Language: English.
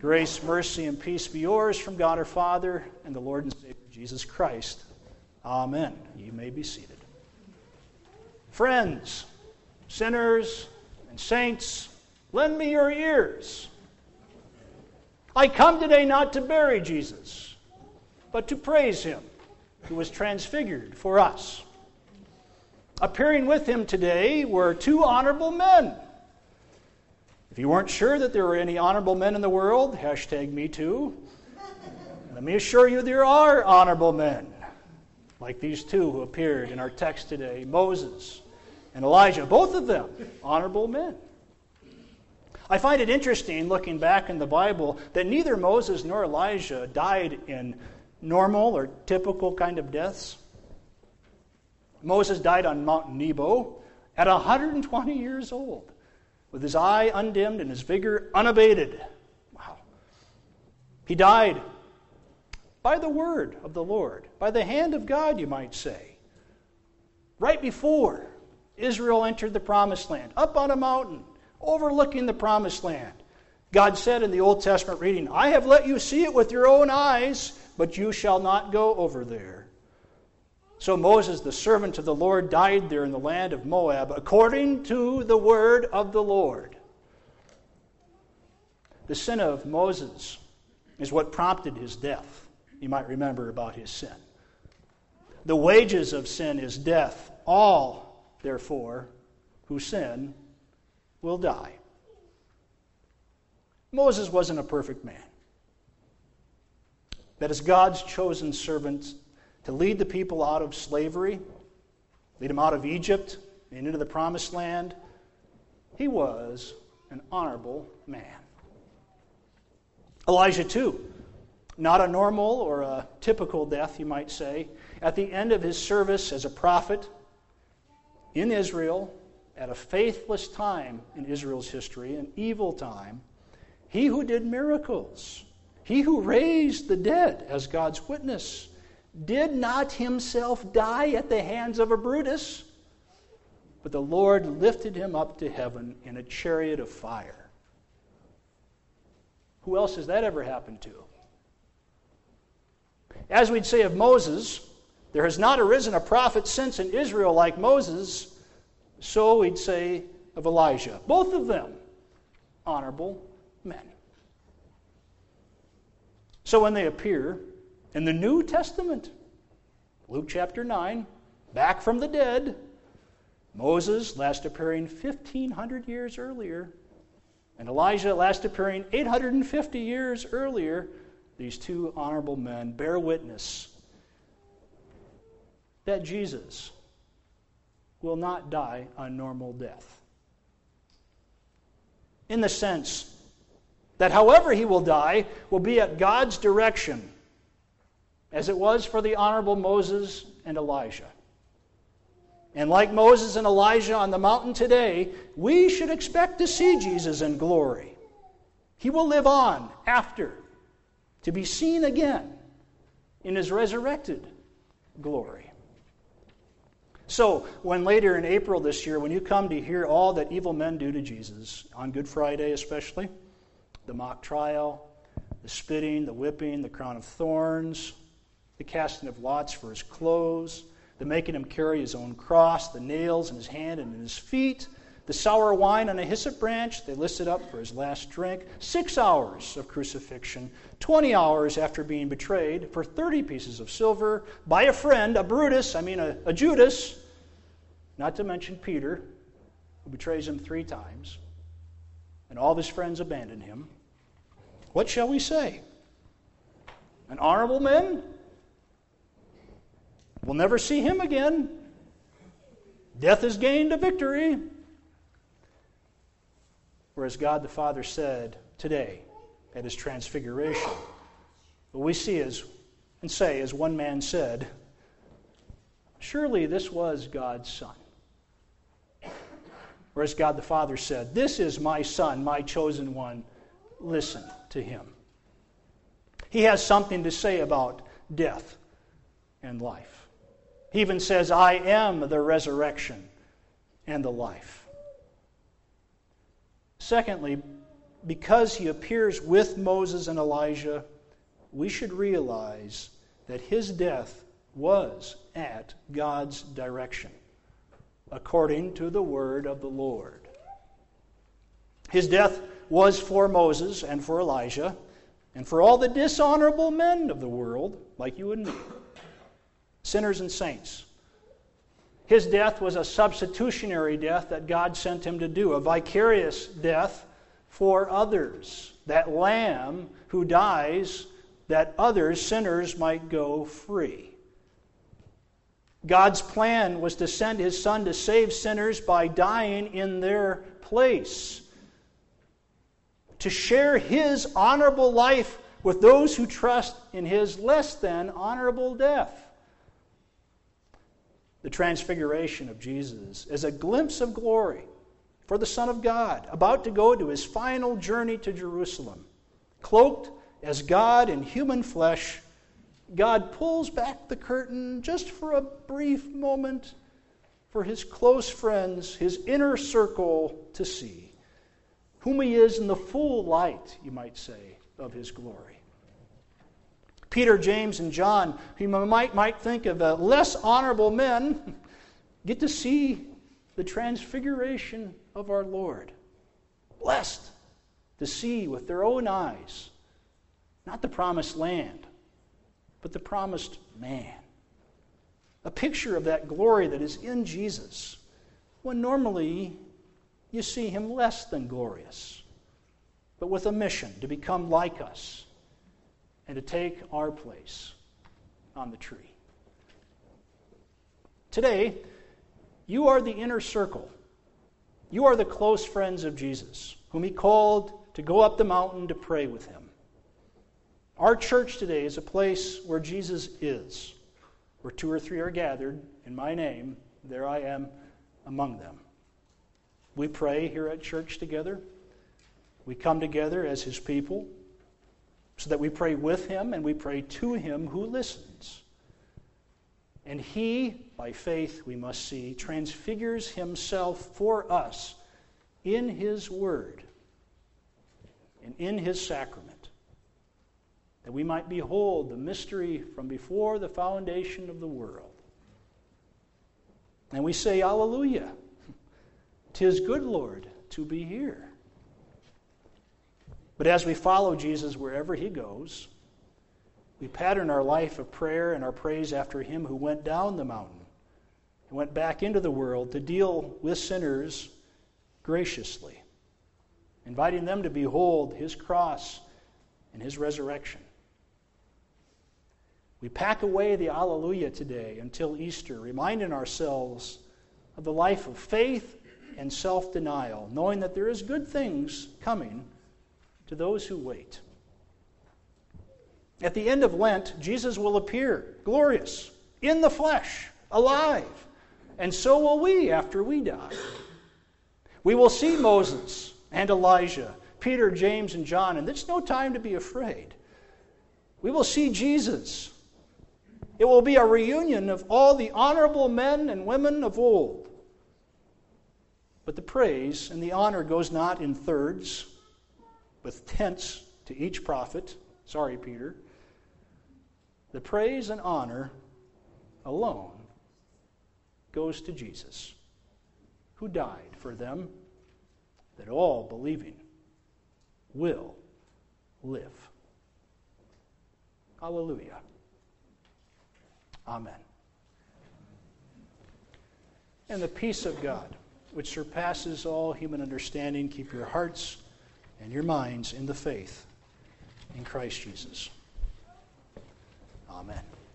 Grace, mercy, and peace be yours from God our Father and the Lord and Savior Jesus Christ. Amen. You may be seated. Friends, sinners, and saints, lend me your ears. I come today not to bury Jesus, but to praise him, who was transfigured for us. Appearing with him today were two honorable men. If you weren't sure that there were any honorable men in the world, hashtag me too, let me assure you there are honorable men, like these two who appeared in our text today, Moses and Elijah, both of them honorable men. I find it interesting, looking back in the Bible, that neither Moses nor Elijah died in normal or typical kind of deaths. Moses died on Mount Nebo at 120 years old, with his eye undimmed and his vigor unabated. Wow. He died by the word of the Lord, by the hand of God, you might say, right before Israel entered the Promised Land, up on a mountain, overlooking the Promised Land. God said in the Old Testament reading, I have let you see it with your own eyes, but you shall not go over there. So Moses, the servant of the Lord, died there in the land of Moab, according to the word of the Lord. The sin of Moses is what prompted his death. You might remember about his sin. The wages of sin is death. All, therefore, who sin will die. Moses wasn't a perfect man. But as God's chosen servant to lead the people out of slavery, lead them out of Egypt and into the Promised Land, he was an honorable man. Elijah, too, not a normal or a typical death, you might say. At the end of his service as a prophet in Israel, at a faithless time in Israel's history, an evil time, he who did miracles, he who raised the dead as God's witness, did not himself die at the hands of a Brutus, but the Lord lifted him up to heaven in a chariot of fire. Who else has that ever happened to? As we'd say of Moses, there has not arisen a prophet since in Israel like Moses, so we'd say of Elijah. Both of them honorable men. So when they appear in the New Testament, Luke chapter 9, back from the dead, Moses last appearing 1,500 years earlier, and Elijah last appearing 850 years earlier, these two honorable men bear witness that Jesus will not die a normal death. In the sense that however he will die will be at God's direction, as it was for the honorable Moses and Elijah. And like Moses and Elijah on the mountain today, we should expect to see Jesus in glory. He will live on after, to be seen again in his resurrected glory. So, when later in April this year, when you come to hear all that evil men do to Jesus, on Good Friday especially, the mock trial, the spitting, the whipping, the crown of thorns, the casting of lots for his clothes, the making him carry his own cross, the nails in his hand and in his feet, the sour wine on a hyssop branch they listed up for his last drink, 6 hours of crucifixion, 20 hours after being betrayed for 30 pieces of silver by a friend, a Judas, not to mention Peter, who betrays him 3 times, and all of his friends abandon him. What shall we say? An honorable man? We'll never see him again. Death has gained a victory. Whereas God the Father said today at his transfiguration, what we see is, and say, as one man said, surely this was God's Son. Whereas God the Father said, this is my Son, my chosen one, listen to him. He has something to say about death and life. He even says, I am the resurrection and the life. Secondly, because he appears with Moses and Elijah, we should realize that his death was at God's direction, according to the word of the Lord. His death was for Moses and for Elijah and for all the dishonorable men of the world, like you and me, sinners and saints. His death was a substitutionary death that God sent him to do, a vicarious death for others, that lamb who dies that others, sinners, might go free. God's plan was to send his Son to save sinners by dying in their place, to share his honorable life with those who trust in his less than honorable death. The transfiguration of Jesus is a glimpse of glory for the Son of God, about to go to his final journey to Jerusalem. Cloaked as God in human flesh, God pulls back the curtain just for a brief moment for his close friends, his inner circle, to see whom he is in the full light, you might say, of his glory. Peter, James, and John, whom you might think of as less honorable men, get to see the transfiguration of our Lord. Blessed to see with their own eyes, not the promised land, but the promised man. A picture of that glory that is in Jesus, when normally you see him less than glorious, but with a mission to become like us and to take our place on the tree. Today, you are the inner circle. You are the close friends of Jesus, whom he called to go up the mountain to pray with him. Our church today is a place where Jesus is. Where 2 or 3 are gathered in my name, there I am among them. We pray here at church together. We come together as his people so that we pray with him and we pray to him who listens. And he, by faith, we must see, transfigures himself for us in his word and in his sacrament, that we might behold the mystery from before the foundation of the world. And we say, Alleluia, 'tis good, Lord, to be here. But as we follow Jesus wherever he goes, we pattern our life of prayer and our praise after him who went down the mountain and went back into the world to deal with sinners graciously, inviting them to behold his cross and his resurrection. We pack away the Alleluia today until Easter, reminding ourselves of the life of faith and self-denial, knowing that there is good things coming to those who wait. At the end of Lent, Jesus will appear glorious, in the flesh, alive, and so will we after we die. We will see Moses and Elijah, Peter, James, and John, and it's no time to be afraid. We will see Jesus. It will be a reunion of all the honorable men and women of old. But the praise and the honor goes not in thirds, with tenths to each prophet. Sorry, Peter. The praise and honor alone goes to Jesus, who died for them, that all believing will live. Hallelujah. Amen. And the peace of God, which surpasses all human understanding, keep your hearts and your minds in the faith in Christ Jesus. Amen.